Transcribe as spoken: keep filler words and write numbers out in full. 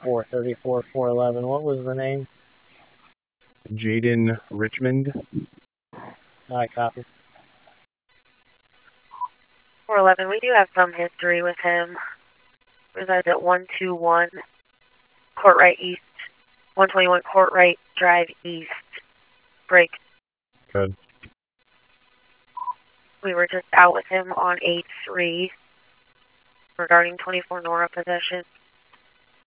four thirty-four, four eleven. What was the name? Jaden Richmond. I copy. four eleven, we do have some history with him. Resides at one two one Courtright East, one twenty-one Courtright Drive East. Break. Good. We were just out with him on eight three regarding twenty-four Nora possession.